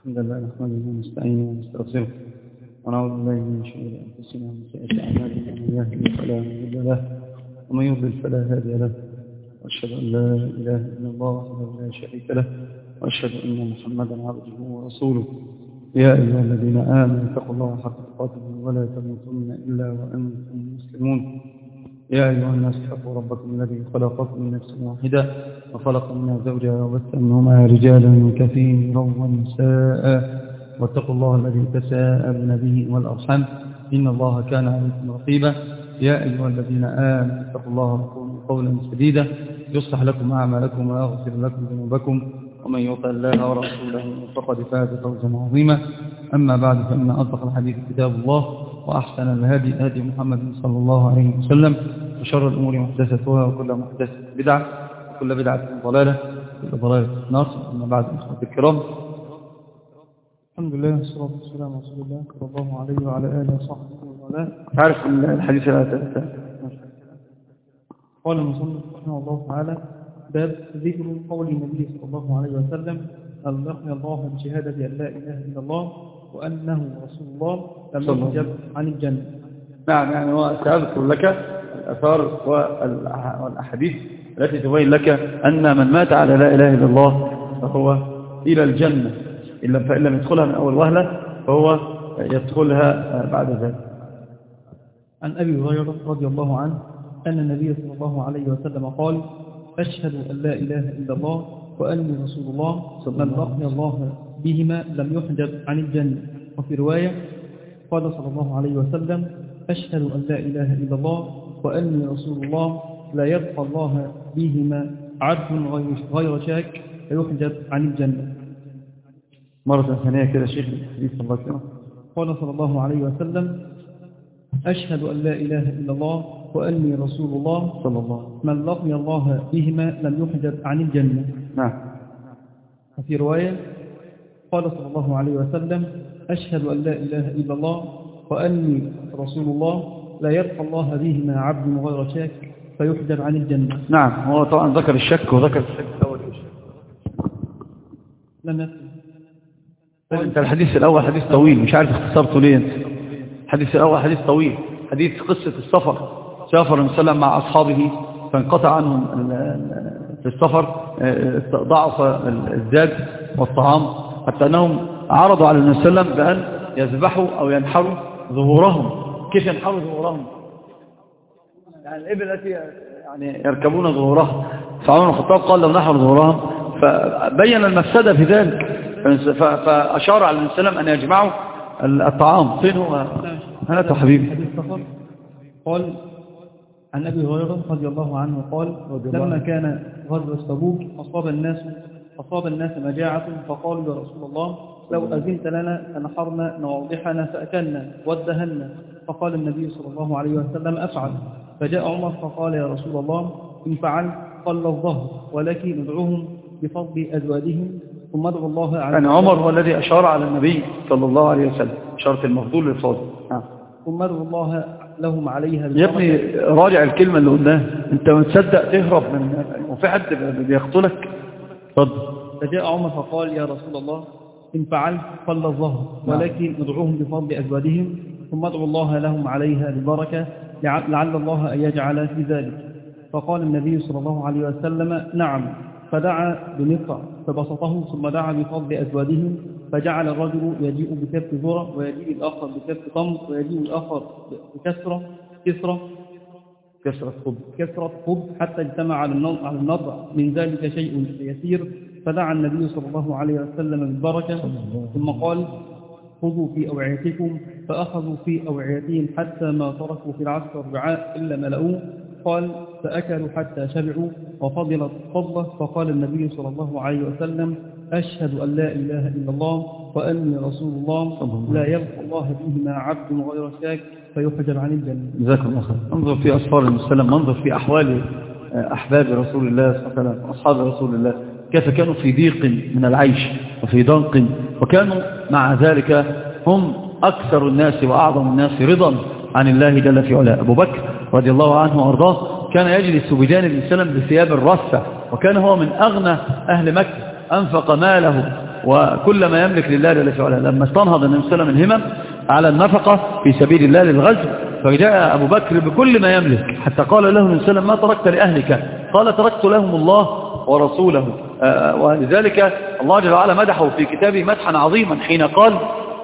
الحمد لله نحمده ونستعينه ونستغفره ونعوذ بالله من شرور انفسنا ومن سيئات اعمالنا من يهده فلا مضل له ومن يضلل فلا هادي له واشهد ان لا اله الا الله وحده لا شريك له واشهد ان محمدا عبده ورسوله. يا ايها الذين امنوا اتقوا الله حق تقاته ولا تموتن الا وانتم مسلمون. يا أيها الناس اتقوا ربكم الذي خلقكم من نفس واحدة وخلق منها زوجها وبث منهما رجالا كثيرا ونساء واتقوا الله الذي تساءلون به والأرحام إن الله كان عليكم رقيبا. يا أيها الذين آمنوا اتقوا الله وقولوا قولا سديدا يصلح لكم أعمالكم ويغفر لكم ذنوبكم ومن يطع الله ورسوله فقد فاز فوزا عظيما. أما بعد فإن أصدق الحديث كتاب الله وأحسن الهدي هدي محمد صلى الله عليه وسلم وشر الأمور محدثاتها وكل محدثة بدعة وكل بدعة ضلالة وكل ضلالة في النار. أما بعد أخوتي الكرام، الحمد لله والصلاة والسلام على رسول الله صلى الله عليه وعلى آله وصحبه وسلم. تعرف الحديث قال المصنف رحمه الله تعالى: باب ذكر قول النبي صلى الله عليه وسلم: ألقني الله بشهادة أن لا إله إلا الله وأنه رسول الله لم يحجب عن الجنة. نعم، يعني سأذكر لك الأثار والأحاديث التي تبين لك أن من مات على لا إله إلا الله فهو إلى الجنة، فإن لم يدخلها من أول وهلة فهو يدخلها بعد ذلك. عن أبي هريرة رضي الله عنه أن النبي صلى الله عليه وسلم قال: أشهد أن لا إله إلا الله وأني رسول الله من لقي الله بهما لم يحجب عن الجنة. وفي رواية قال صلى الله عليه وسلم: أشهد أن لا إله إلا الله وأني رسول الله لا يبقى الله بهما عبد غير شاك فيحجب عن الجنة. مرة ثانية كده شيخ الحديث صلى الله عليه وسلم قال صلى الله عليه وسلم: أشهد أن لا إله إلا الله وأني رسول الله صلى الله من لقي الله بهما لم يحجب عن الجنة. نعم. وفي رواية قال صلى الله عليه وسلم: أشهد أن لا إله إلا الله وأني رسول الله لا يبقى الله بهما عبد غير شاك فيحجب عن الجنة. نعم، هو طبعا ذكر الشك وذكر الشك الأول. لم يذكر. أنت الحديث الأول حديث طويل، مش عارف اختصرته ليه أنت. الحديث الأول حديث طويل، حديث قصة السفر. سافر النبي صلى الله عليه وسلم مع أصحابه فانقطع عنهم في السفر، ضعف الزاد والطعام حتى أنهم عرضوا على النبي صلى الله عليه وسلم بأن يذبحوا أو ينحروا ظهورهم. كيف ينحروا ظهورهم؟ يعني الإبل التي يعني يركبون ظهورها. فعمر بن الخطاب قال: لو نحروا ظهورهم، فبين المفسدة في ذلك، فأشار على النبي صلى الله عليه وسلم أن يجمعوا الطعام. فين هو؟ هاته حبيبي. قال عن أبي هريرة رضي الله عنه قال: لما كان غزوة تبوك أصاب الناس مجاعة فقالوا: يا رسول الله لو أذنت لنا فنحرنا نواضحنا فأكلنا وادهنا. فقال النبي صلى الله عليه وسلم: أفعل. فجاء عمر فقال: يا رسول الله إن فعلت قل الظهر، ولكن ادعوهم بفضل أزواجهم ثم ادعوا الله على. يعني عمر هو الذي أشار على النبي صلى الله عليه وسلم إشارة المفضول للفضل. ثم ادعوا الله لهم عليها. يا ابني راجع الكلمة اللي قلناها، انت ما تصدق تهرب من وفي حد بيقتلك. اتفضل. فجاء عمر فقال: يا رسول الله إن فعلت قل الظهر، ولكن ادعوهم بفضل أزواجهم ثم ادعوا الله لهم عليها بالبركة لعل الله أن يجعل في ذلك. فقال النبي صلى الله عليه وسلم: نعم. فدعا بنقع فبسطه ثم دعا بفضل أزواجهم، فجعل الرجل يجيء بكف ذرة ويجيء الآخر بكف تمر ويجيء الآخر كسرة خبز حتى اجتمع على النضع من ذلك شيء يسير. فدعا النبي صلى الله عليه وسلم بالبركة ثم قال: خذوا في أوعيتكم. فأخذوا في أوعيتهم حتى ما تركوا في العسكر الرعاء إلا ملؤوه. قال: فأكلوا حتى شبعوا وفضلت فضله. فقال النبي صلى الله عليه وسلم: أشهد أن لا إله إلا الله وأني رسول الله لا يلقى الله بهما عبد غير شاك فيحجب عن الجنة. جزاك الله خير. انظر في أسفار النبي صلى الله عليه وسلم، انظر في أحوال أحباب رسول الله صلى الله عليه وسلم أصحاب رسول الله كيف كانوا في ضيق من العيش وفي ضنك، وكانوا مع ذلك هم أكثر الناس وأعظم الناس رضا عن الله جل في علاه. أبو بكر رضي الله عنه وأرضاه كان يجلس بجانب النبي صلى الله عليه وسلم بثياب الرثة، وكان هو من أغنى أهل مكة، أنفق ماله وكل ما يملك لله جل في علاه. لما استنهض النبي صلى الله عليه وسلم الهمم على النفقة في سبيل الله للغزو، فجاء أبو بكر بكل ما يملك، حتى قال له النبي صلى الله عليه وسلم: ما تركت لأهلك؟ قال: تركت لهم الله ورسوله. ولذلك الله جل وعلا مدحه في كتابه مدحا عظيما حين قال: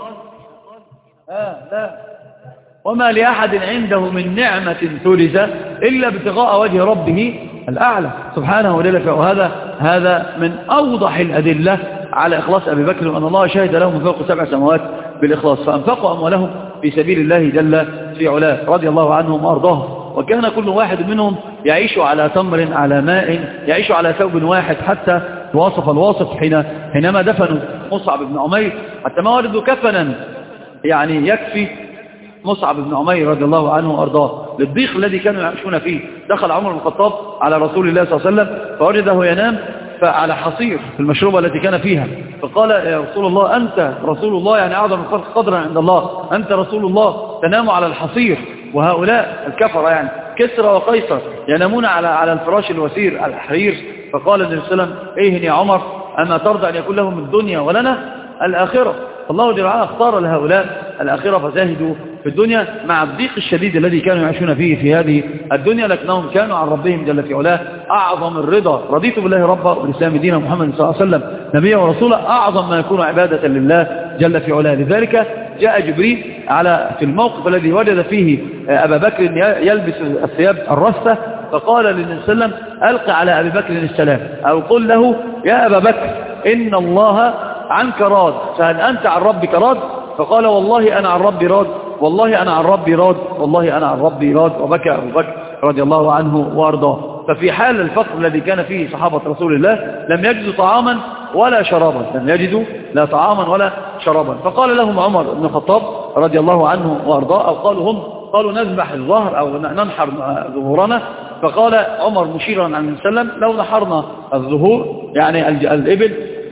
لا وما لأحد عنده من نعمة تجزى إلا ابتغاء وجه ربه الأعلى سبحانه وتعالى. وهذا من أوضح الأدلة على إخلاص أبي بكر، وأن الله شهد له من فوق 7 سماوات بالإخلاص، فأنفقوا أموالهم في سبيل الله جل في علاه رضي الله عنهم وأرضاهم. وكان كل واحد منهم يعيش على تمر على ماء، يعيش على ثوب واحد، حتى وصف الواصف حينما دفنوا مصعب بن عمير حتى ما وجدوا كفنا يعني يكفي مصعب بن عمير رضي الله عنه وأرضاه للضيق الذي كانوا يعيشون فيه. دخل عمر بن الخطاب على رسول الله صلى الله عليه وسلم فوجده ينام على حصير في المشروبة التي كان فيها، فقال: يا رسول الله أنت رسول الله، يعني أعظم الخلق قدرا عند الله، أنت رسول الله تنام على الحصير، وهؤلاء الكفر يعني كسرى وقيصر ينامون على الفراش الوسير الحرير. فقال النبي صلى الله عليه وسلم: إيه يا عمر، أما ترضى أن يكون لهم الدنيا ولنا الآخرة؟ الله جل وعلا اختار لهؤلاء الآخرة فزاهدوا في الدنيا مع الضيق الشديد الذي كانوا يعيشون فيه في هذه الدنيا، لكنهم كانوا عن ربهم جل في علاه أعظم الرضا. رضيت بالله ربا والإسلام دينا محمد صلى الله عليه وسلم نبيا ورسولا، أعظم ما يكون عبادة لله جل في علاه. لذلك جاء جبريل في الموقف الذي وجد فيه أبا بكر يلبس الثياب الرثة، فقال للنبي صلى الله عليه وسلم: ألق على أبي بكر السلام، أو قل له: يا أبا بكر إن الله عنك راض، فهل أنت عن ربك راض؟ فقال: والله أنا عن ربي راض، والله أنا عن ربي راض، والله أنا عن ربي راض. وبكى أبو بكر رضي الله عنه وأرضاه. ففي حال الفقر الذي كان فيه صحابة رسول الله لم يجدوا طعاما ولا شرابا، لم يجدوا لا طعاما ولا شرابا. فقال لهم عمر بن الخطاب رضي الله عنه وأرضاه، أو قالوا نذبح الظهر أو ننحر ظهورنا. فقال عمر مشيرا عن النبي صلى الله عليه وسلم: لو نحرنا الظهور يعني الإبل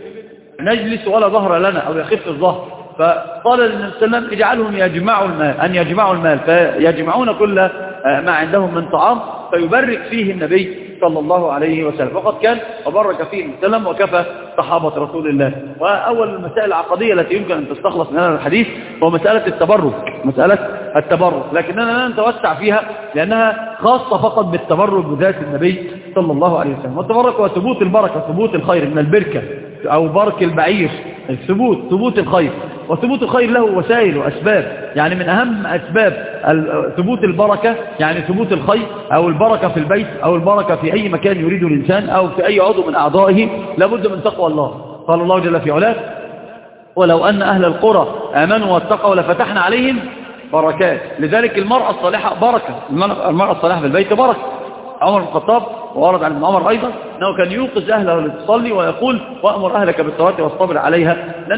نجلس ولا ظهر لنا أو يخف الظهر. فقال للنبي صلى الله عليه وسلم: اجعلهم يجمعوا المال، فيجمعون كل ما عندهم من طعام فيبرك فيه النبي صلى الله عليه وسلم. وقد كان وبرك فيه النبي صلى الله عليه وسلم وكفى صحابة رسول الله. وأول المسائل العقدية التي يمكن أن تستخلص من هذا الحديث هو مسألة التبرك، لكننا لا نتوسع فيها لأنها خاصة فقط بالتبرك بذات النبي صلى الله عليه وسلم. والتبرك هو ثبوت البركة، ثبوت الخير من البركة أو برك البعير، ثبوت الخير. وثبوت الخير له وسائل وأسباب، يعني من أهم أسباب ثبوت البركة يعني ثبوت الخير أو البركة في البيت أو البركة في أي مكان يريده الإنسان أو في أي عضو من أعضائه، لابد من تقوى الله. قال الله جل في علاه: ولو أن أهل القرى آمنوا واتقوا لفتحنا عليهم بركات. لذلك المرأة الصالحة بركة، المرأة الصالحة في البيت بركة. عمر بن الخطاب وورد عن ابن عمر أيضا أنه كان يوقظ أهله لتصلي ويقول: وأمر أهلك بالصلاة والصبر عليها، لا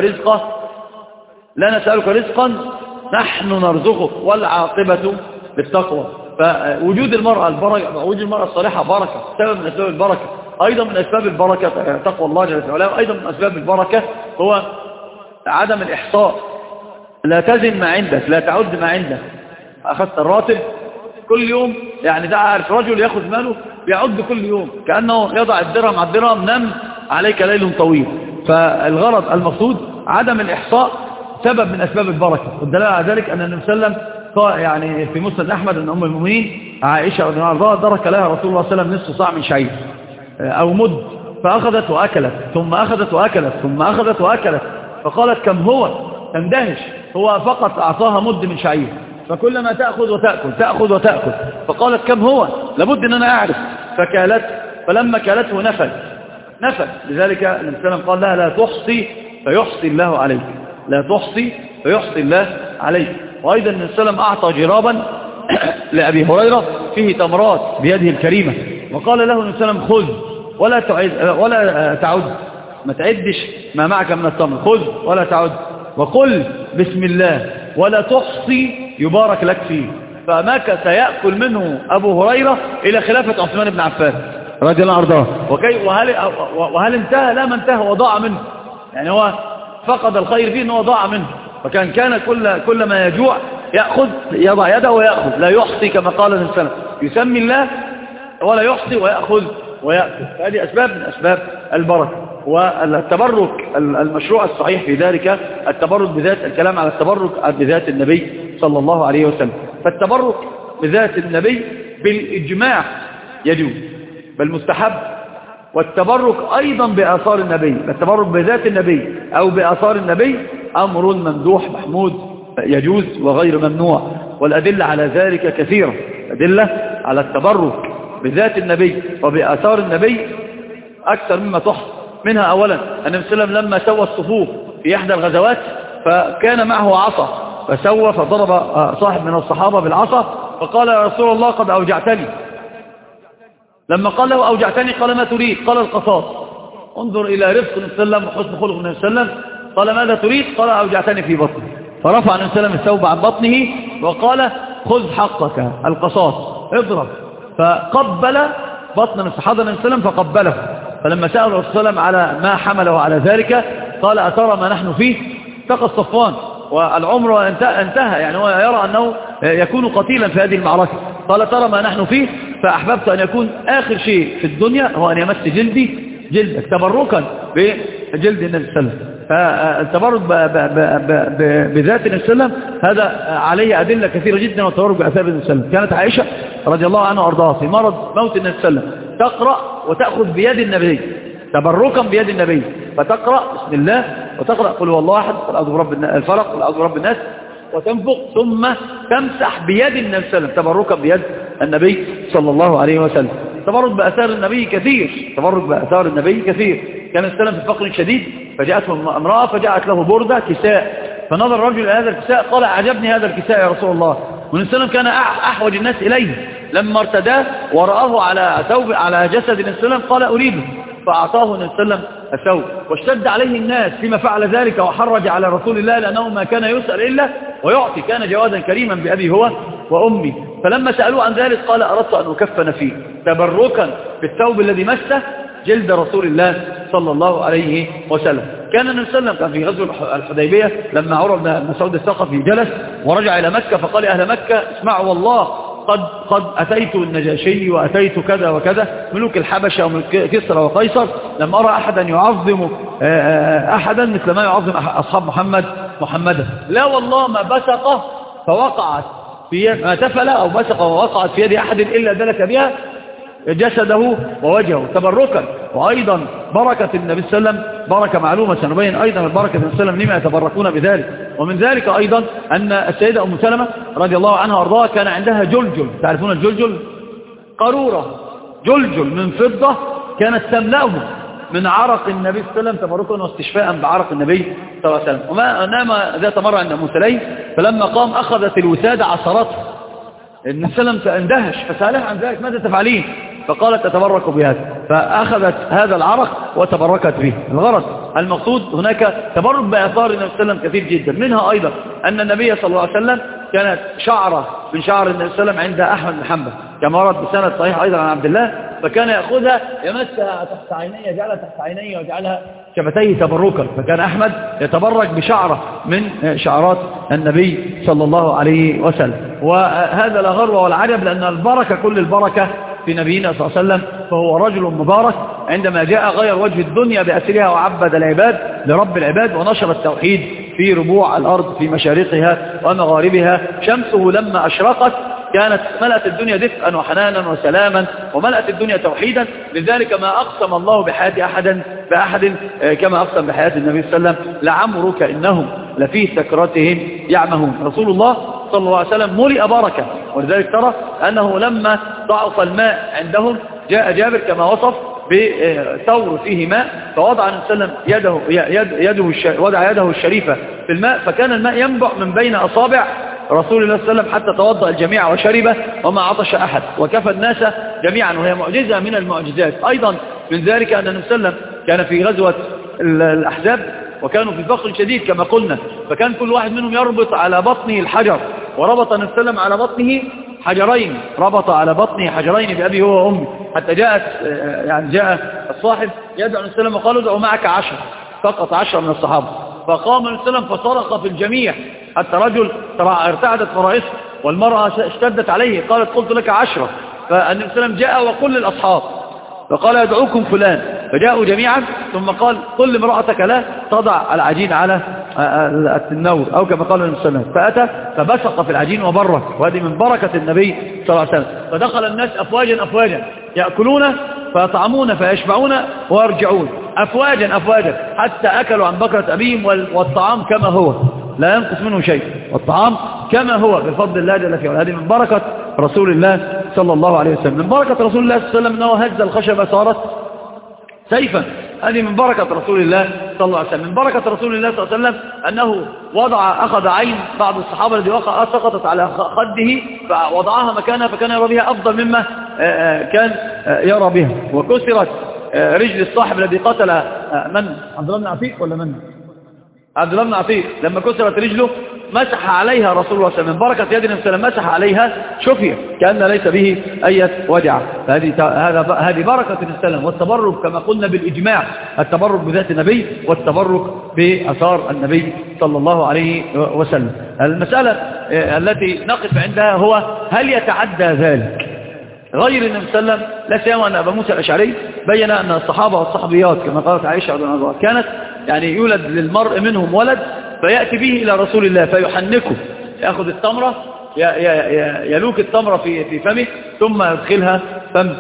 نسألك رزقا نحن نرزقك والعاقبة بالتقوى. فوجود المرأة الصالحة بركة، سبب من أسباب البركة. أيضا من أسباب البركة تقوى الله جل وعلا. وأيضا من أسباب البركة هو عدم الإحصاء، لا تزن ما عندك، لا تعد ما عندك. أخذت الراتب كل يوم، يعني ده عارف رجل يأخذ ماله بيعد كل يوم كأنه يضع الدرهم على الدرهم، نم عليك ليل طويل. فالغرض المقصود عدم الإحصاء سبب من أسباب البركة. والدلالة على ذلك أن النبي صلى الله عليه وسلم قال يعني في مسند أحمد أن أم المؤمنين عائشة رضي الله عنها درك لها رسول الله صلى الله عليه وسلم نصف صاع من شعير أو مد، فأخذت وأكلت ثم أخذت وأكلت ثم أخذت وأكلت، فقالت: كم هو؟ تندهش، هو فقط أعطاها مد من شعير، فكلما تأخذ وتأكل، فقالت: كم هو؟ لابد أن أنا أعرف. فكالت، فلما كالته نفد. لذلك النبي صلى الله عليه وسلم قال لها: لا تحصي فيحصي الله عليك، لا تحصي فيحصي الله عليك. وأيضا النبي صلى الله عليه وسلم أعطى جرابا لأبي هريرة فيه تمرات بيده الكريمة، وقال له النبي صلى الله عليه وسلم: خذ ولا تعد، ما تعدش ما معك من التمر، خذ ولا تعد، وقل بسم الله ولا تحصي يبارك لك فيه. فمكث يأكل منه أبو هريرة إلى خلافة عثمان بن عفان رضي الله عنه. وهل انتهى؟ لا، ما انتهى وضاع منه، يعني هو فقد الخير فيه أنه ضاع منه. فكان كل ما يجوع يأخذ، يضع يده ويأخذ، لا يحصي كما قال النبي صلى الله عليه وسلم، يسمي الله ولا يحصي ويأخذ ويأكل. فهذه أسباب من أسباب البركة. والتبرك المشروع الصحيح في ذلك التبرك بذات الكلام على التبرك بذات النبي صلى الله عليه وسلم. فالتبرك بذات النبي بالإجماع يجوز بل مستحب، والتبرك أيضا بآثار النبي، التبرك بذات النبي أو بآثار النبي أمر ممدوح محمود يجوز وغير ممنوع، والأدلة على ذلك كثيرة. أدلة على التبرك بذات النبي وبآثار النبي أكثر مما تحصى. منها أولا النبي صلى الله عليه وسلم لما سوى الصفوف في إحدى الغزوات فكان معه عصا فسوى فضرب صاحب من الصحابة بالعصا فقال يا رسول الله قد أوجعتني. لما قال له أوجعتني قال ما تريد؟ قال القصاص. انظر إلى رفق النبي صلى الله عليه وسلم وحسن خلق النبي صلى الله عليه وسلم. قال ماذا تريد؟ قال أوجعتني في بطني. فرفع النبي صلى الله عليه وسلم الثوب عن بطنه وقال خذ حقك القصاص اضرب. فقبل بطن النبي صلى الله عليه وسلم فقبله. فلما سأل الرسول صلى الله عليه وسلم على ما حمله على ذلك قال أترى ما نحن فيه؟ اتقى الصفوان والعمر انتهى، يعني هو يرى أنه يكون قتيلا في هذه المعركة. قال ترى ما نحن فيه فأحببت أن يكون آخر شيء في الدنيا هو أن يمس جلدي جلدك تبركا بجلد النبي صلى الله عليه وسلم. فالتبرك بذات النبي صلى الله عليه وسلم هذا عليه أدلة كثيرة جدا، والتبرك بأثار النبي صلى الله عليه وسلم. كانت عائشة رضي الله عنها وأرضاها في مرض موت النبي صلى الله عليه وسلم تقرأ وتأخذ بيد النبي تبركا بيد النبي، فتقرأ بسم الله وتقرأ قل هو الله أحد قل أعوذ برب الفلق قل أعوذ برب الناس وتنفق ثم تمسح بيد النبي صلى الله عليه وسلم تبركا بيد النبي صلى الله عليه وسلم. تبرك بأثار النبي كثير، تبرك بأثار النبي كثير. كان السلام في فقر شديد فجاءته امرأة فجاءت له بردة كساء، فنظر الرجل إلى هذا الكساء قال أعجبني هذا الكساء يا رسول الله. والنبي صلى الله عليه وسلم كان أحوج الناس إليه، لما ارتداه ورآه على جسد النبي صلى الله عليه وسلم قال أريده، فأعطاه النبي صلى الله عليه وسلم الثوب. واشتد عليه الناس فيما فعل ذلك وحرج على رسول الله لأنه ما كان يسأل إلا ويعطي، كان جوادا كريما بأبي هو وأمي. فلما سألوه عن ذلك قال أردت أن أكفن فيه تبركا بالثوب الذي مسه جلد رسول الله صلى الله عليه وسلم. كان النبي صلى الله عليه وسلم كان في غزوة الحديبية لما عمر بن مسعود الثقفي جلس ورجع إلى مكة فقال أهل مكة اسمعوا والله قد أتيت النجاشي وأتيت كذا وكذا ملوك الحبشة وملوك كسرى وقيصر، لم أرى أحدا يعظم أحدا مثل ما يعظم أصحاب محمدا. لا والله ما بسق فوقعت في يد ما تفل أو بسق ووقعت في يد أحد إلا دلك بها جسده ووجهه تبركا. وأيضا بركة النبي صلى الله عليه وسلم بركة معلومة، سنبين أيضا البركة النبي صلى الله عليه وسلم لما يتبركون بذلك. ومن ذلك أيضا أن السيدة أم سلمة رضي الله عنها وارضاها كان عندها جلجل، تعرفون الجلجل؟ قارورة جلجل من فضة كانت تملأه من عرق النبي صلى الله عليه وسلم تبركا واستشفاء بعرق النبي صلى الله عليه وسلم. وما نام ذات مرة عند أم سليم فلما قام أخذت الوسادة عصرته. النبي صلى الله عليه وسلم اندهش فسألها عن ذلك ماذا تفعلين؟ فقالت تتبرك بهذا، فأخذت هذا العرق وتبركت به. الغرض المقصود هناك تبرك بآثار النبي صلى الله عليه وسلم كثير جدا. منها أيضا أن النبي صلى الله عليه وسلم كانت شعرة من شعر النبي صلى الله عليه وسلم عند أحمد بن حنبل كما ورد بسند صحيح أيضا عن عبد الله، فكان يأخذها يمسها تحت عينيه يجعلها تحت عينيه ويجعلها شفتيه تبركا. فكان أحمد يتبرك بشعرة من شعرات النبي صلى الله عليه وسلم. وهذا لا غرو ولا عجب لأن البركة كل البركة في نبينا صلى الله عليه وسلم، فهو رجل مبارك عندما جاء غير وجه الدنيا بأسرها وعبد العباد لرب العباد ونشر التوحيد في ربوع الأرض في مشارقها ومغاربها. شمسه لما أشرقت كانت ملأت الدنيا دفئا وحنانا وسلاما وملأت الدنيا توحيدا. لذلك ما أقسم الله بحياة بأحد كما أقسم بحياة النبي صلى الله عليه وسلم لعمرك إنهم لفي سكرتهم يعمهون. رسول الله صلى الله عليه وسلم ملئ بركة، ولذلك ترى أنه لما ضعف الماء عندهم جاء جابر كما وصف بثور فيه ماء فوضع النبي صلى الله عليه وسلم وضع يده الشريفة في الماء فكان الماء ينبع من بين أصابع رسول الله صلى الله عليه وسلم حتى توضأ الجميع وشرب وما عطش أحد وكفى الناس جميعا، وهي معجزة من المعجزات. أيضا من ذلك أن النبي صلى الله عليه وسلم كان في غزوة الأحزاب وكانوا في فقر شديد كما قلنا، فكان كل واحد منهم يربط على بطنه الحجر، وربط النبي صلى الله عليه وسلم على بطنه حجرين، ربط على بطنه حجرين بأبي هو وأمي، حتى جاء الصاحب يدعو النبي صلى الله عليه وسلم وقال ادعوا معك 10 فقط 10 من الصحابة، فقام النبي صلى الله عليه وسلم فصرخ في الجميع حتى رجل ارتعدت فرائسه والمرأة اشتدت عليه قالت قلت لك 10. فالنبي صلى الله عليه وسلم جاء وكل الأصحاب فقال يدعوكم فلان، فجاءوا جميعا ثم قال قل لامرأتك لا تضع العجين على التنور أو كما قال النبي صلى الله عليه وسلم. فأتى فبسق في العجين وبرك، وهذه من بركة النبي صلى الله عليه وسلم. فدخل الناس أفواجا أفواجا يأكلون فيطعمون فيشبعون ويرجعون أفواجا أفواجا حتى أكلوا عن بكرة أبيهم، والطعام كما هو لا ينقص منه شيء، والطعام كما هو بفضل الله جل في علاه. هذه من بركة رسول الله صلى الله عليه وسلم. من بركة رسول الله صلى الله عليه وسلم أنه هز الخشبة صارت سيفا، هذه من بركة رسول الله صلى الله عليه وسلم. من بركة رسول الله صلى الله عليه وسلم أنه أخذ عين بعض الصحابة الذي سقطت على خده فوضعها مكانها فكان يرى بها أفضل مما كان يرى بها. وكسرت رجل الصاحب الذي قتل من عبد الله بن عتيق ولا من عبد الله بن عتيق، لما كسرت رجله مسح عليها رسول الله صلى الله عليه وسلم. من بركة يد النبي صلى الله عليه وسلم مسح عليها شفية كأن ليس به أي وجع. هذه بركة النبي صلى الله عليه وسلم. والتبرك كما قلنا بالإجماع التبرك بذات النبي والتبرك بأثار النبي صلى الله عليه وسلم. المسألة التي نقف عندها هو هل يتعدى ذلك غير النبي صلى الله عليه وسلم؟ لا سيما أن أبا موسى الأشعري بين أن الصحابة والصحابيات كما قالت عائشة رضي الله عنها كانت يعني يولد للمرء منهم ولد فيأتي به إلى رسول الله فيحنكه، يأخذ التمرة يلوك التمرة في فمه ثم يدخلها فم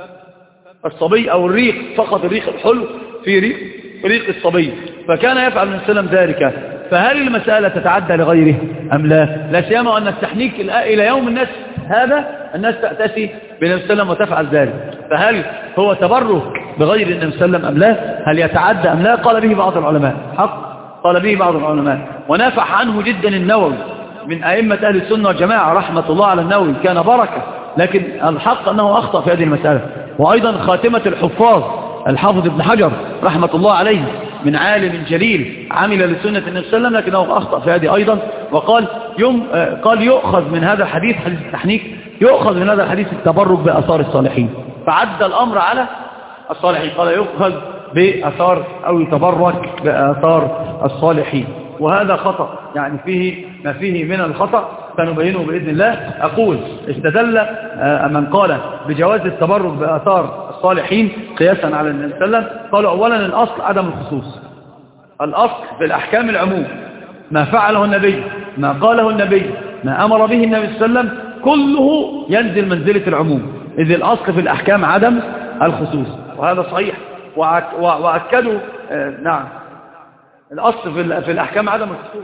الصبي أو الريق، فقط الريق الحلو في ريق الصبي. فكان يفعل النبي صلى الله عليه وسلم ذلك. فهل المسألة تتعدى لغيره أم لا؟ لا سيما أن التحنيك إلى يوم الناس هذا الناس تأتي بالنبي صلى الله عليه وسلم وتفعل ذلك. فهل هو تبرك بغير النبي صلى الله عليه وسلم أم لا؟ هل يتعدى أم لا؟ قال به بعض العلماء حق، قال به بعض العلماء ونافح عنه جدا النووي من أئمة أهل السنة والجماعة رحمة الله على النووي، كان بركة، لكن الحق أنه أخطأ في هذه المسألة. وأيضا خاتمة الحفاظ الحافظ ابن حجر رحمة الله عليه من عالم جليل عمل لسنة النبي صلى الله عليه وسلم لكنه أخطأ في هذه أيضا. وقال قال يؤخذ من هذا الحديث حديث التحنيك يؤخذ من هذا الحديث التبرك بأثار الصالحين، فعد الأمر على الصالحين، قال يؤخذ بأثار أو يتبرك بأثار الصالحين. وهذا خطأ يعني فيه ما فيه من الخطأ سنبينه بإذن الله. أقول استدل من قال بجواز التبرك بآثار الصالحين قياسا على النبي صلى الله عليه وسلم قالوا أولا الأصل عدم الخصوص، الأصل في الأحكام العموم، ما فعله النبي ما قاله النبي ما أمر به النبي صلى الله عليه وسلم كله ينزل منزلة العموم، إذ الأصل في الأحكام عدم الخصوص، وهذا صحيح. وأكدوا نعم الأصل في الأحكام عدم الخصوص،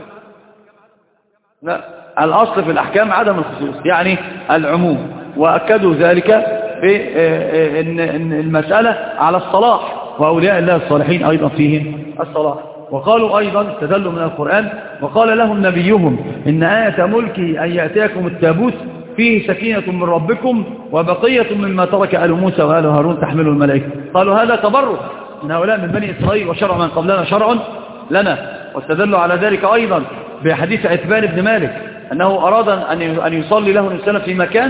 لا الأصل في الأحكام عدم الخصوص يعني العموم. وأكدوا ذلك بأن المسألة على الصلاح، وأولياء الله الصالحين أيضا فيهم الصلاح. وقالوا أيضا استدلوا من القرآن وقال لهم نبيهم إن آية ملكي أن يأتيكم التابوت فيه سكينة من ربكم وبقية مما ترك آل موسى وآل هارون تحمله الملائكة. قالوا هذا تبرك من هؤلاء من بني إسرائيل وشرع من قبلنا شرع لنا. واستدلوا على ذلك أيضا بحديث عتبان بن مالك أنه أراد أن يصلي له الإنسان في مكان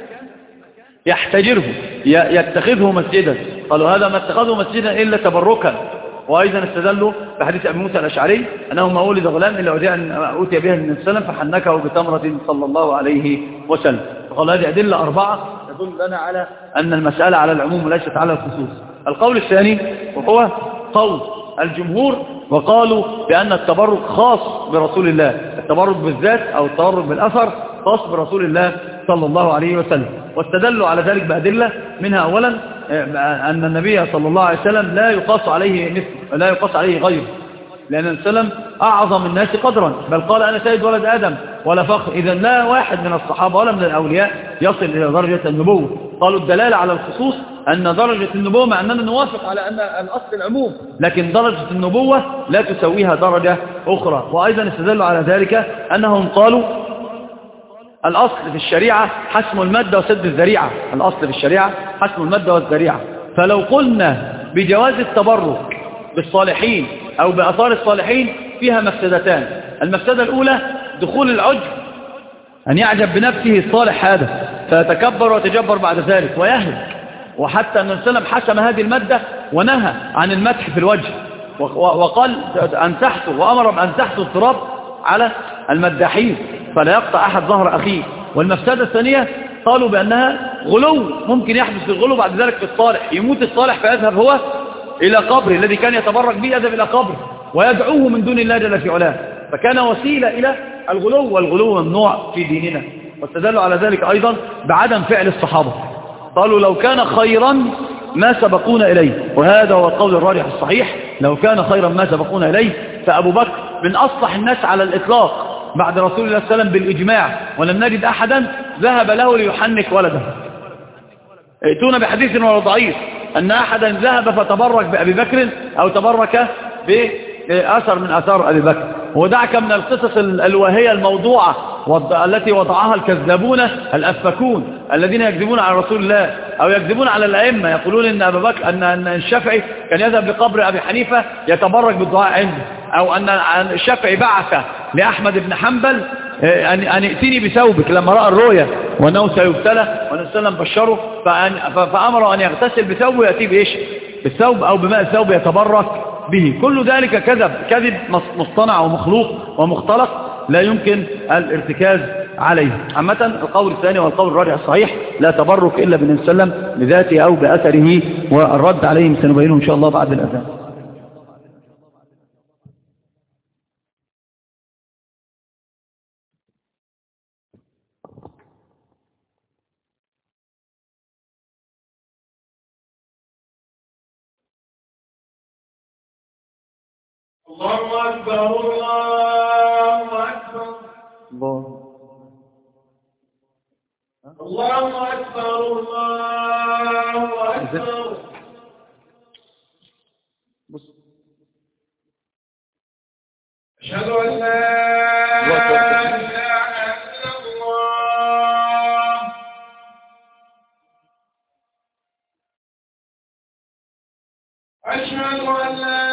يحتجره يتخذه مسجدا، قالوا هذا ما اتخذه مسجدا إلا تبركا. وأيضا استدلوا بحديث أبي موسى الأشعري أنه ما ولد غلام إلا أوتي بها النبي صلى الله عليه وسلم فحنكه بتمرة صلى الله عليه وسلم. فقال هذه أدلة 4 تدل لنا على أن المسألة على العموم وليست على الخصوص. القول الثاني وهو قول الجمهور وقالوا بأن التبرك خاص برسول الله، التبرك بالذات أو التبرك بالأثر خاص برسول الله صلى الله عليه وسلم. واستدلوا على ذلك بأدلة منها أولا أن النبي صلى الله عليه وسلم لا يقاس عليه مثل لا يقاس عليه غيره، لأن النبي صلى الله عليه وسلم أعظم الناس قدرا، بل قال أنا سيد ولد آدم ولا فخر. إذا لا واحد من الصحابة ولا من الأولياء يصل إلى درجة النبوة. قالوا الدلالة على الخصوص أن درجة النبوة مع أننا نوافق على أن الأصل العموم، لكن درجة النبوة لا تسويها درجة أخرى. وأيضا استدلوا على ذلك أنهم قالوا الأصل في الشريعة حسم المادة وسد الذريعة، الأصل في الشريعة حسم المادة والذريعة. فلو قلنا بجواز التبرك بالصالحين أو بأثار الصالحين فيها مفسدتان. المفسدة الأولى دخول العجب، أن يعجب بنفسه الصالح هذا فيتكبر ويتجبر بعد ذلك ويهلك. وحتى أن النبي حسم هذه المادة ونهى عن المدح في الوجه وقال أن تحثوا وأمر بأن تحثوا التراب على المداحين فلا يقطع أحد ظهر أخيه. والمفسدة الثانية قالوا بأنها غلو، ممكن يحدث الغلو بعد ذلك في الصالح، يموت الصالح فيذهب هو إلى قبره الذي كان يتبرك به، يذهب إلى قبره ويدعوه من دون الله جل في علاه، فكان وسيلة إلى الغلو، والغلو ممنوع في ديننا. واستدلوا على ذلك أيضا بعدم فعل الصحابة، قالوا لو كان خيرا ما سبقونا إليه، وهذا هو القول الراجح الصحيح، لو كان خيرا ما سبقونا إليه. فأبو بكر من أصلح الناس على الإطلاق بعد رسول الله صلى الله عليه وسلم بالإجماع، ولم نجد أحدا ذهب له ليحنك ولده. ائتونا بحديث ولا ضعيف أن أحدا ذهب فتبرك بأبي بكر أو تبرك بأثر من أثار أبي بكر. ودعك من القصص الواهية الموضوعة التي وضعها الكذابون الأفكون الذين يكذبون على رسول الله أو يكذبون على الأئمة، يقولون إن أبي بكر أن الشافعي كان يذهب لقبر أبي حنيفة يتبرك بالدعاء عنده، أو أن الشافعي بعث لأحمد بن حنبل أن ائتني بثوبك لما رأى الرؤيا وأنه سيبتلى، والنبي صلى الله عليه وسلم بشره فأمره أن يغتسل بثوبه ويأتي بإيش؟ بالثوب أو بماء الثوب يتبرك به. كل ذلك كذب مصطنع ومخلوق ومختلق لا يمكن الارتكاز عليه. عامة القول الثاني والقول الراجح الصحيح لا تبرك إلا بالنبي صلى الله عليه وسلم بذاته أو بأثره، والرد عليهم سنبينه إن شاء الله بعد الأذان. الله أكبر الله أكبر الله أكبر الله أكبر. أشهد أن لا إله إلا الله. أشهد أن لا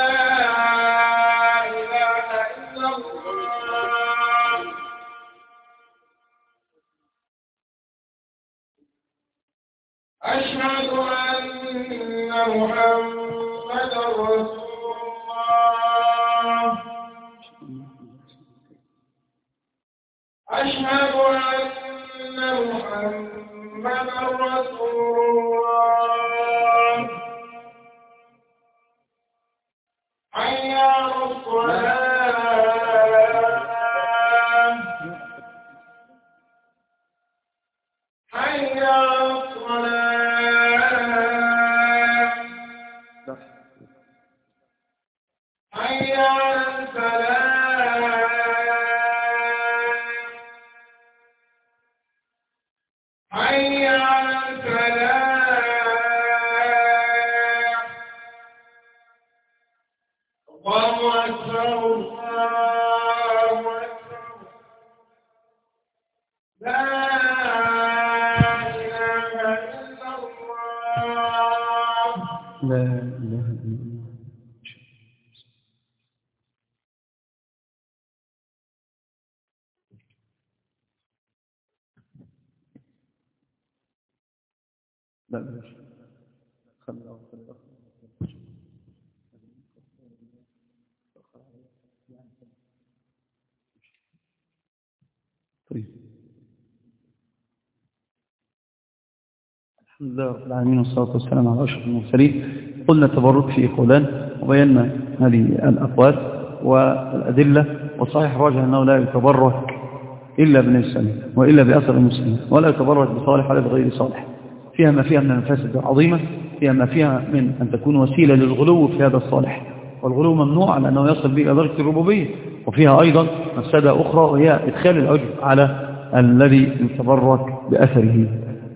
أشهد أن محمدا رسول الله. أشهد أن محمدا رسول الله. حي على الصلاة. حي على الصلاة. حي على الفلاح. حي على الفلاح. الله أكبر الله أكبر. لا إله إلا الله. لا إله إلا الله. لا بلاش خلنا طيب. الحمد لله رب العالمين والصلاة والسلام على أشرف المرسلين. قلنا التبرك في قولان وبينا هذه الأقوال والأدلة، والصحيح الراجح أنه لا يتبرك إلا بالنبي صلى الله عليه وسلم وإلا بأثر المسلمين، ولا يتبرك بصالح ولا بغير صالح. فيها ما فيها من المفاسد العظيمة، فيها ما فيها من أن تكون وسيلة للغلو في هذا الصالح، والغلو ممنوع لأنه يصل به إلى درجة الربوبية. وفيها أيضا مفسدة أخرى وهي إدخال العجب على الذي يتبرك بأثره.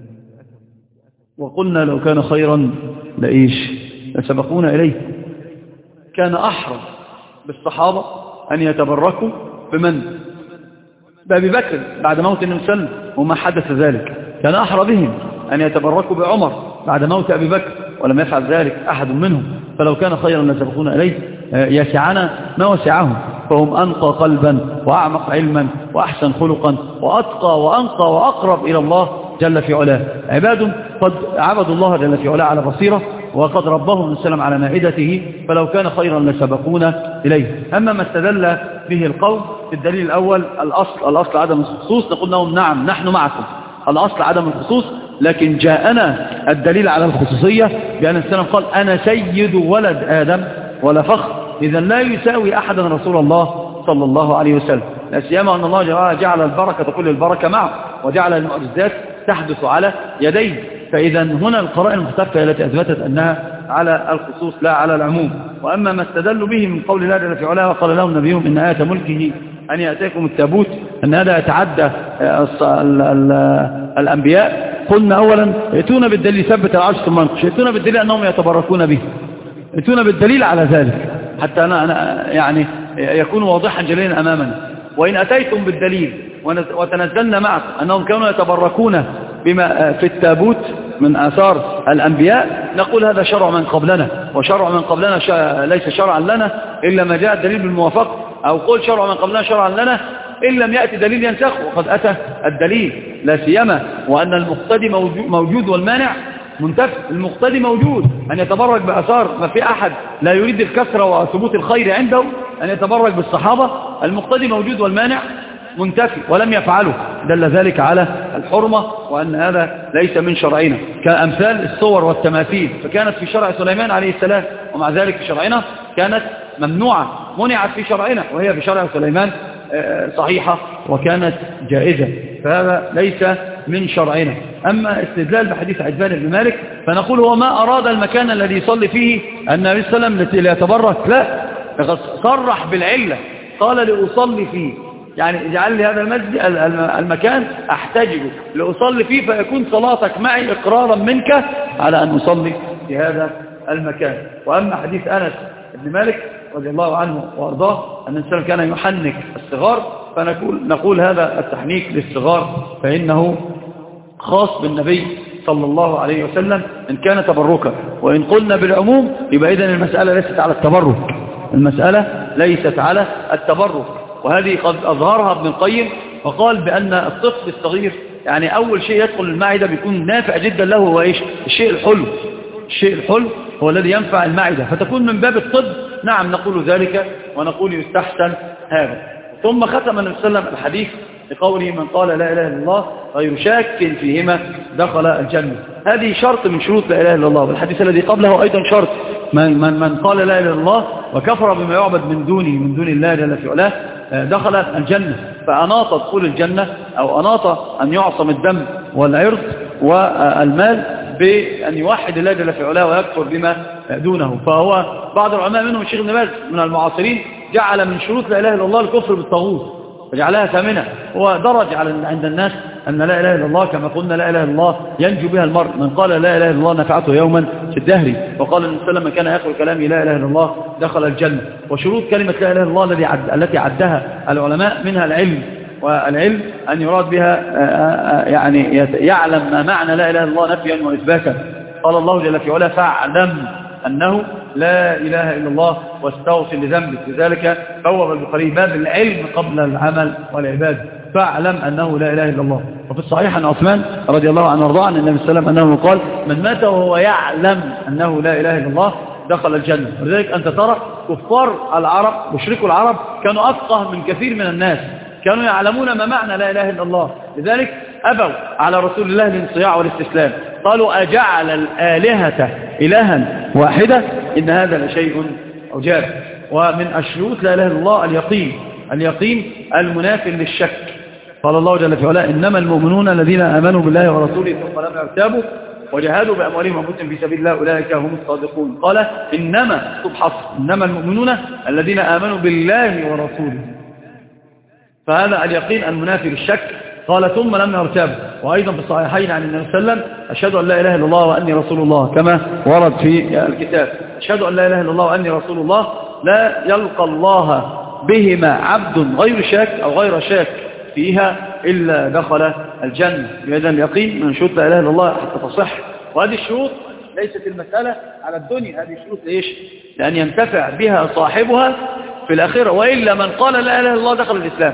وقلنا لو كان خيرا لإيش لسبقونا إليه. كان أحرص بالصحابة أن يتبركوا بمن؟ بأبي بكر بعد موت النبي صلى الله عليه وسلم وما حدث ذلك. كان أحرى بهم أن يتبركوا بعمر بعد موت أبي بكر ولم يفعل ذلك أحد منهم. فلو كان خيرا لسبقونا إليه يسعنا ما وسعهم، فهم أنقى قلبا وأعمق علما وأحسن خلقا وأتقى وأنقى وأقرب إلى الله جل في علاه. عباد قد عبدوا الله جل في علاه على بصيرة، وقد ربهم السلام على مائدته، فلو كان خيرا لسبقونا إليه. أما ما استدل به القول في الدليل الأول الأصل عدم الخصوص، نقول لهم نعم نحن معكم، الأصل عدم الخصوص، لكن جاءنا الدليل على الخصوصية بأن السلام قال أنا سيد ولد آدم ولا فخر، إذا لا يساوي أحدا رسول الله صلى الله عليه وسلم، لا سيما أن الله جعل البركة كل البركة معه، وجعل المعجزات تحدث على يديه. فإذا هنا القرائن المختلفة التي أثبتت أنها على الخصوص لا على العموم. وأما ما استدلوا به من قول الله جل في علاه وقال لهم نبيهم إن آية ملكه أن يأتيكم التابوت، أن هذا يتعدى الأنبياء، قلنا أولا يأتون بالدليل ثبت العرش ثم ينقش، يأتون بالدليل أنهم يتبركون به، يأتون بالدليل على ذلك حتى أنا يعني يكون واضحا جليا أمامنا. وإن أتيتم بالدليل وتنزلنا معكم أنهم كانوا يتبركون بما في التابوت من آثار الأنبياء، نقول هذا شرع من قبلنا، وشرع من قبلنا ليس شرعا لنا إلا ما جاء الدليل بالموافقة، أو قول شرع من قبلنا شرعا لنا إن لم يأتي دليل ينسخه، وقد أتى الدليل، لا سيما وأن المقتدي موجود والمانع منتفي. المقتدي موجود أن يتبرك بأثار، ما في أحد لا يريد الكثرة وثبوت الخير عنده أن يتبرك بالصحابة، المقتدي موجود والمانع منتفي ولم يفعله، دل ذلك على الحرمة وأن هذا ليس من شرعنا، كأمثال الصور والتماثيل، فكانت في شرع سليمان عليه السلام، ومع ذلك في شرعنا كانت ممنوعة، منعت في شرعنا، وهي في شرع سليمان صحيحة وكانت جائزة، فهذا ليس من شرعنا. أما استدلال بحديث عتبان بن مالك فنقول هو ما أراد المكان الذي يصلي فيه النبي صلى الله عليه وسلم ليتبرك، لا، صرح بالعلة، قال لأصلي فيه، يعني اجعل لي هذا المسجد المكان أحتاجه لأصلي فيه، فيكون صلاتك معي إقرارا منك على أن أصلي في هذا المكان. وأما حديث أنس بن مالك رضي الله عنه وأرضاه أن الإنسان كان يحنك الصغار، فنقول هذا التحنيك للصغار فإنه خاص بالنبي صلى الله عليه وسلم إن كان تبركا. وإن قلنا بالعموم يبقى إذن المسألة ليست على التبرك، المسألة ليست على التبرك، وهذه قد أظهرها ابن القيم وقال بأن الطفل الصغير يعني أول شيء يدخل المعدة بيكون نافع جدا له هو إيش؟ الشيء الحلو، الشيء الحلو هو الذي ينفع المعدة، فتكون من باب الطب، نعم نقول ذلك ونقول يستحسن هذا. ثم ختم النبي صلى الله عليه وسلم الحديث بقوله من قال لا إله إلا الله غير شاك فيهما دخل الجنة. هذه شرط من شروط لا إله إلا الله، والحديث الذي قبله أيضا شرط، من قال لا إله إلا الله وكفر بما يعبد من دون الله جل في علاه دخل الجنة. فأناط دخول الجنة أو أناط أن يعصم الدم والعرض والمال بأن يوحد الله جل في علاه ويكفر بما دونه. فهو بعض العلماء منهم الشيخ ابن باز من المعاصرين جعل من شروط لا إله إلا الله الكفر بالطاغوت وجعلها ثامنة. هو درج عند الناس أن لا إله إلا الله كما قلنا لا إله إلا الله ينجو بها المرء، من قال لا إله إلا الله نفعته يوما في الدهر، وقال النبي صلى الله عليه وسلم من كان آخر كلامه لا إله إلا الله دخل الجنة. وشروط كلمة لا إله إلا الله التي عدها العلماء منها العلم، والعلم أن يراد بها يعني يعلم ما معنى لا إله إلا الله نفيا وإثباتا. قال الله جل في علاه فاعلم أنه لا إله إلا الله واستغفر لذنبك، لذلك بوب البخاري باب العلم قبل العمل والعبادة، فاعلم أنه لا إله إلا الله. وفي الصحيح عن عثمان رضي الله عنه وارضاه عن النبي صلى الله عليه وسلم أنه قال من مات وهو يعلم أنه لا إله إلا الله دخل الجنة. ولذلك أنت ترى كفار العرب مشركوا العرب كانوا أفقه من كثير من الناس، كانوا يعلمون ما معنى لا إله إلا الله، لذلك أبوا على رسول الله الانصياع والاستسلام، قالوا أجعل الآلهة إلها واحدة إن هذا لشيء عجاب. ومن الشروط لا إله إلا الله اليقين المنافي للشك. قال الله جل في علاه إنما المؤمنون الذين آمنوا بالله ورسوله ثم لم يرتابوا وجاهدوا بأموالهم وأنفسهم في سبيل الله أولئك هم الصادقون. قال إنما إنما المؤمنون الذين آمنوا بالله ورسوله، فهذا اليقين المنافي للشك. قال ثم لم يرتابوا. وأيضا في الصحيحين عن النبي صلى الله عليه وسلم أشهد أن لا إله إلا الله وأني رسول الله كما ورد في الكتاب، أشهد أن لا إله إلا الله وأني رسول الله لا يلقى الله بهما عبد غير شاك أو غير شاك فيها إلا دخل الجنة. إذن اليقين من شروط لا إله إلا الله حتى تصح. وهذه الشروط ليست المسألة على الدنيا، هذه الشروط ليش؟ لأن ينتفع بها صاحبها في الآخرة، وإلا من قال لا إله إلا الله دخل الإسلام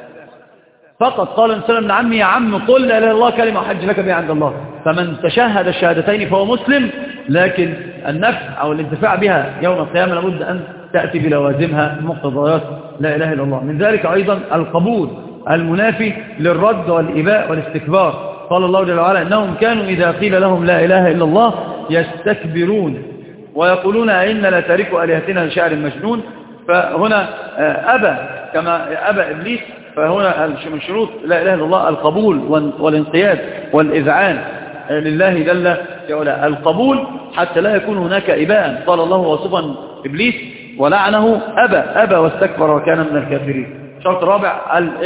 فقط. قال النبي صلى الله عليه وسلم يا عم قل لا إله إلا الله كلمة حج لك بها عند الله. فمن تشهد الشهادتين فهو مسلم، لكن النفع أو الانتفاع بها يوم القيامة لابد أن تأتي بلوازمها مقتضيات لا إله إلا الله. من ذلك أيضا القبول المنافي للرد والإباء والاستكبار. قال الله جل وعلا إنهم كانوا إذا قيل لهم لا إله إلا الله يستكبرون ويقولون إن لتاركوا آلهتنا لشاعر مجنون. فهنا أبى كما أبى إبليس، فهنا من شروط لا إله إلا الله القبول والانقياد والإذعان لله جل وعلا. القبول حتى لا يكون هناك إباء. قال الله وصفا إبليس ولعنه أبى واستكبر وكان من الكافرين. شرط رابع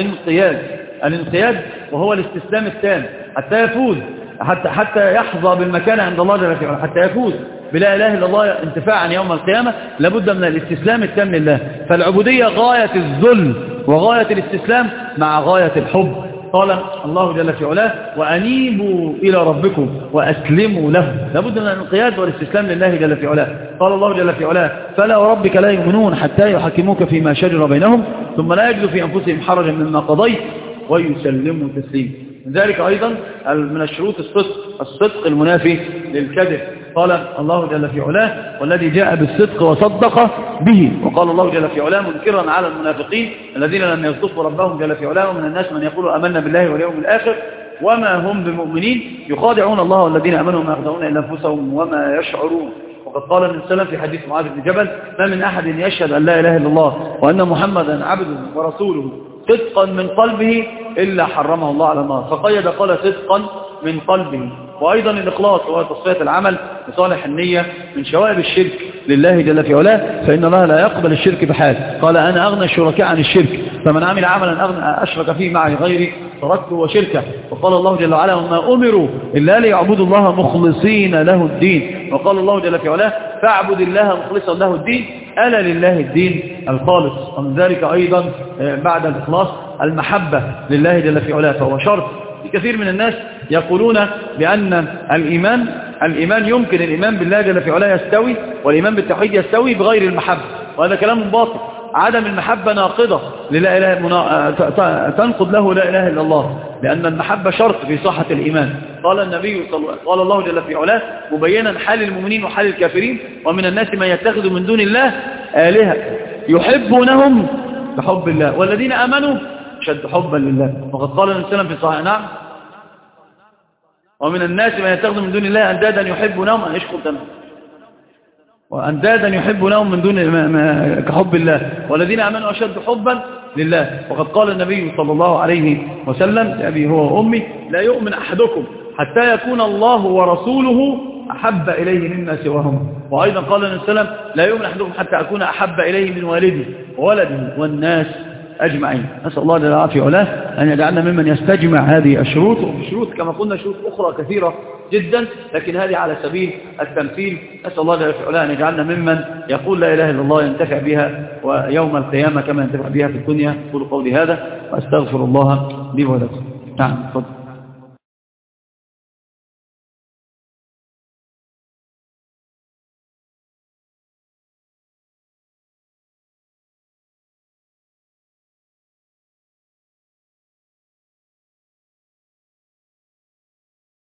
الانقياد وهو الاستسلام التام حتى يفوز، حتى يحظى بالمكانة عند الله جل وعلا، حتى يفوز بلا إله إلا الله انتفاعا يوم القيامة لابد من الاستسلام التام لله. فالعبودية غاية الذل وغاية الاستسلام مع غاية الحب. قال الله جل في علاه وأنيبوا إلى ربكم وأسلموا له. لابد من الانقياد والاستسلام لله جل في علاه. قال الله جل في علاه فلا وربك لا يؤمنون حتى يحكموك فيما شجر بينهم ثم لا يجدوا في أنفسهم حرجا مما قضيت ويسلموا تسليما. من ذلك أيضا من الشروط الصدق المنافي للكذب. قال الله جل في علاه والذي جاء بالصدق وصدق به. وقال الله جل في علاه منكرا على المنافقين الذين لم يصدقوا ربهم جل في علاه ومن الناس من يقول آمنا بالله واليوم الآخر وما هم بمؤمنين يخادعون الله والذين آمنوا ما يخدعون إلا أنفسهم وما يشعرون. وقد قال النبي صلى الله عليه وسلم في حديث معاذ بن جبل ما من أحد يشهد أن لا إله إلا الله وأن محمدا عبده ورسوله صدقا من قلبه إلا حرمه الله على النار. فقيد قال صدقا من قلبه. وأيضا الإخلاص وهو تصفية العمل بصالح النية من شوائب الشرك لله جل في علاه فإن الله لا يقبل الشرك بحال. قال أنا أغنى الشركاء عن الشرك فمن عمل عملا أشرك فيه معي غيري تركته وشركه. وقال الله جل وعلا وما أمروا إلا ليعبدوا الله مخلصين له الدين. وقال الله جل في علاه فاعبد الله مخلصا له الدين ألا لله الدين الخالص. ومن ذلك أيضا بعد الإخلاص المحبة لله جل في علاه فهو شرط. كثير من الناس يقولون بأن الإيمان يمكن الإيمان بالله جل في علاه يستوي والإيمان بالتوحيد يستوي بغير المحبة، وهذا كلام باطل. عدم المحبة ناقضة للا إله تنقض له لا إله إلا الله، لأن المحبة شرط في صحة الإيمان. قال الله جل في علاه مبينا حال المؤمنين وحال الكافرين ومن الناس من يتخذ من دون الله آلهة يحبونهم بحب الله والذين آمنوا شد حبا لله. وقد قال النبي صلى الله عليه وسلم في صحيح نعم ومن الناس من يتخذ من دون الله أندادا يحبونهم وأندادا يحبونهم من دون كحب الله والذين آمنوا أشد حبا لله. وقد قال النبي صلى الله عليه وسلم لأبي هو وأمي لا يؤمن أحدكم حتى يكون الله ورسوله أحب إليه مما سواهم. وأيضا قال النبي صلى الله عليه وسلم لا يؤمن أحدكم حتى أكون أحب إليه من والده وولده والناس أجمعين. نسأل الله جل وعلا في علاه أن يجعلنا ممن يستجمع هذه الشروط. وشروط كما قلنا شروط أخرى كثيرة جدا لكن هذه على سبيل التمثيل. نسأل الله جل وعلا أن يجعلنا ممن يقول لا إله إلا الله ينتفع بها ويوم القيامة كما ينتفع بها في الدنيا. أقول قولي هذا وأستغفر الله لي ولكم. نعم تفضل.